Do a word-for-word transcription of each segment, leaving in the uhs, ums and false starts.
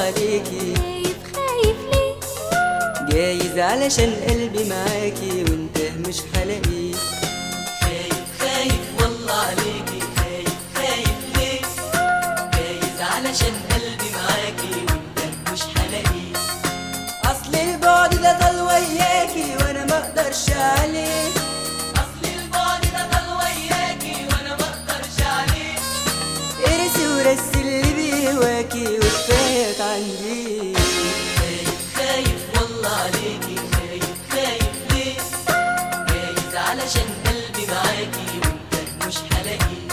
عليكي. خايف خايف ليه؟ جايز علشان قلبي معاكي وانت مش حلاقيه. خايف خايف والله عليكي، خايف خايف ليه؟ جايز علشان قلبي معاكي وانت مش حلاقيه. اصل البعد ده طال وياكي وانا مقدرش عليه. اصل البعد ده طال وياكي وانا مقدرش عليه. ارسي ورسي اللي بيهواكي وكفاية عندي. خايف خايف والله عليكي، خايف خايف ليه؟ جايز علشان قلبي معاكي وانت مش حلاقيه.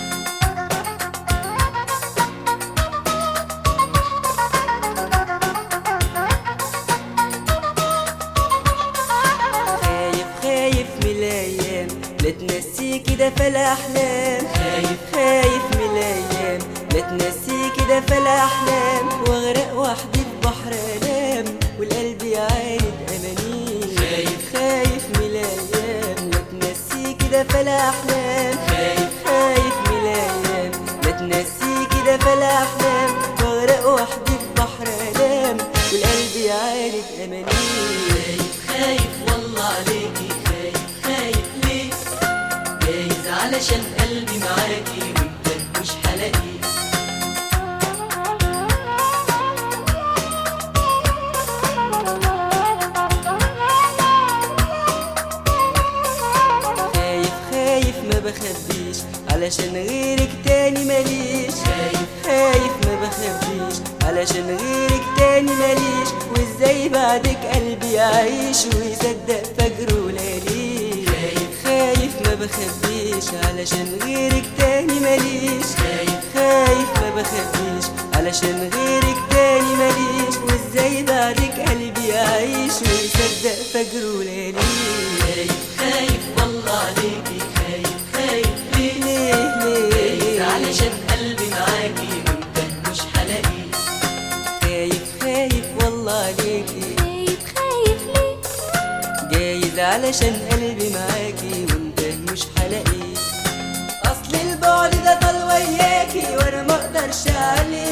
خايف خايف من الايام لا تنسيكي ده في الاحلام. خايف خايف من الايام لا تنسيكي ده في الاحلام. واغرق وحدي في بحر الام والقلب يعاند امانيه. خايف خايف من الايام لا تنسيكي ده في الاحلام. خايف خايف من الايام لا تنسيكي ده في الاحلام. واغرق وحدي في بحر الام والقلب يعاند امانيه. خايف خايف والله عليكي، خايف خايف ليه؟ جايز علشان قلبي معاكي وانت مش حلاقيه. خايف خايف ما بخبيش علشان غيرك تاني ماليش. خايف خايف ما بخبيش علشان غيرك تاني ماليش. وازاي بعدك قلبي يعيش ويصدق فجر وليالي. خايف خايف ما بخبيش علشان غيرك تاني ماليش. خايف خايف ما بخبيش علشان غيرك تاني ماليش. وازاي بعدك قلبي يعيش ويصدق فجر وليالي. خايف خايف والله عليكي، خايف خايف ليه؟ ليه ليه جايز علشان قلبي معاكي وانت مش حلاقيه. خايف خايف والله عليكي. خايف خايف ليه؟ جايز علشان قلبي معاكي وانت مش حلاقيه. اصل البعد ده طال وياكي وانا مقدرش عليه.